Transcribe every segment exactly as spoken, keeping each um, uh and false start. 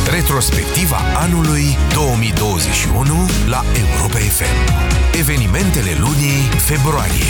Retrospectiva anului două mii douăzeci și unu la Europa F M. Evenimentele lunii februarie.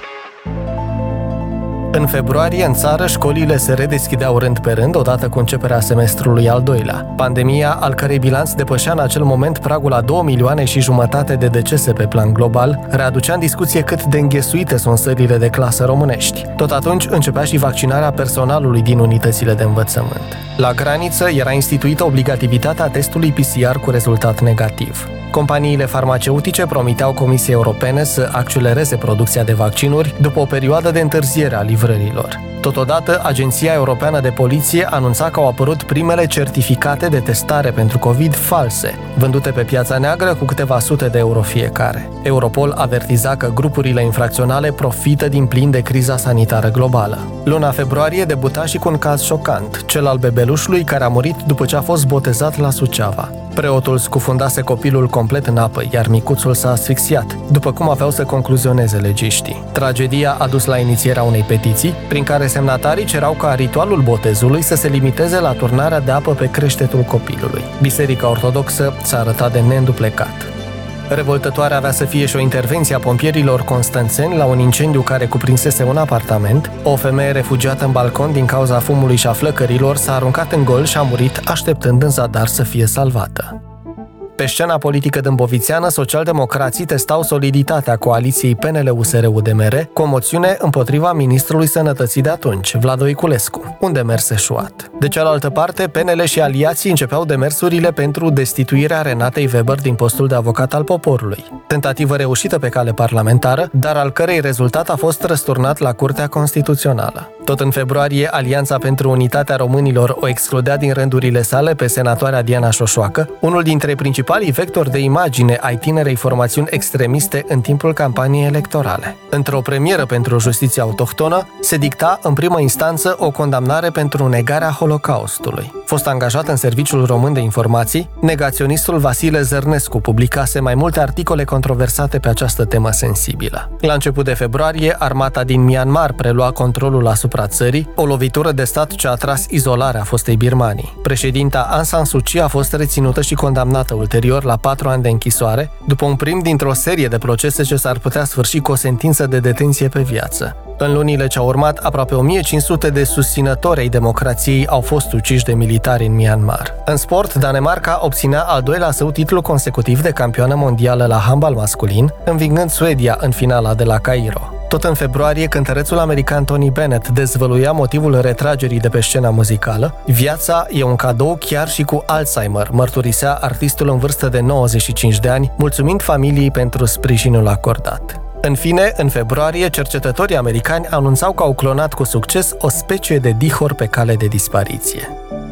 În februarie, în țară, școlile se redeschideau rând pe rând, odată cu începerea semestrului al doilea. Pandemia, al cărei bilanț depășea în acel moment pragul la două milioane și jumătate de decese pe plan global, readucea în discuție cât de înghesuite sunt sălile de clasă românești. Tot atunci începea și vaccinarea personalului din unitățile de învățământ. La graniță era instituită obligativitatea testului P C R cu rezultat negativ. Companiile farmaceutice promiteau Comisiei Europene să accelereze producția de vaccinuri după o perioadă de întârziere a livrărilor. Totodată, Agenția Europeană de Poliție anunța că au apărut primele certificate de testare pentru COVID false, vândute pe piața neagră cu câteva sute de euro fiecare. Europol avertiza că grupurile infracționale profită din plin de criza sanitară globală. Luna februarie debuta și cu un caz șocant, cel al bebelușului care a murit după ce a fost botezat la Suceava. Preotul scufundase copilul complet în apă, iar micuțul s-a asfixiat, după cum aveau să concluzioneze legiștii. Tragedia a dus la inițierea unei petiții, prin care semnatarii cerau ca ritualul botezului să se limiteze la turnarea de apă pe creștetul copilului. Biserica Ortodoxă s-a arătat de neînduplecat. Revoltătoare avea să fie și o intervenție a pompierilor constanțeni la un incendiu care cuprinsese un apartament. O femeie refugiată în balcon din cauza fumului și a flăcărilor s-a aruncat în gol și a murit, așteptând în zadar să fie salvată. Pe scena politică dâmbovițeană, socialdemocrații testau soliditatea coaliției P N L U S R U D M R cu o moțiune împotriva ministrului sănătății de atunci, Vlad Voiculescu, un demers eșuat. De cealaltă parte, P N L și aliații începeau demersurile pentru destituirea Renatei Weber din postul de avocat al poporului. Tentativă reușită pe cale parlamentară, dar al cărei rezultat a fost răsturnat la Curtea Constituțională. Tot în februarie, Alianța pentru Unitatea Românilor o excludea din rândurile sale pe senatoarea Diana Șoșoacă, unul dintre principalii vectori de imagine ai tinerei formațiuni extremiste în timpul campaniei electorale. Într-o premieră pentru justiția autohtonă, se dicta în primă instanță o condamnare pentru negarea Holocaustului. Fost angajat în Serviciul Român de Informații, negaționistul Vasile Zărnescu publicase mai multe articole controversate pe această temă sensibilă. La început de februarie, armata din Myanmar prelua controlul asupra țării, o lovitură de stat ce a tras izolarea fostei Birmanii. Președinta Aung San Suu Kyi a fost reținută și condamnată ulterior la patru ani de închisoare, după un prim dintr-o serie de procese ce s-ar putea sfârși cu o sentință de detenție pe viață. În lunile ce au urmat, aproape o mie cinci sute de susținători ai democrației au fost uciși de militari în Myanmar. În sport, Danemarca obținea al doilea său titlu consecutiv de campioană mondială la handbal masculin, învingând Suedia în finala de la Cairo. Tot în februarie, cântărețul american Tony Bennett dezvăluia motivul retragerii de pe scena muzicală. Viața e un cadou chiar și cu Alzheimer, mărturisea artistul în vârstă de nouăzeci și cinci de ani, mulțumind familiei pentru sprijinul acordat. În fine, în februarie, cercetătorii americani anunțau că au clonat cu succes o specie de dihor pe cale de dispariție.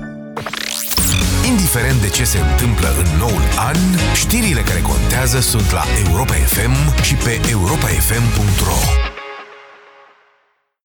Indiferent de ce se întâmplă în noul an, știrile care contează sunt la Europa F M și pe europa f m punct r o.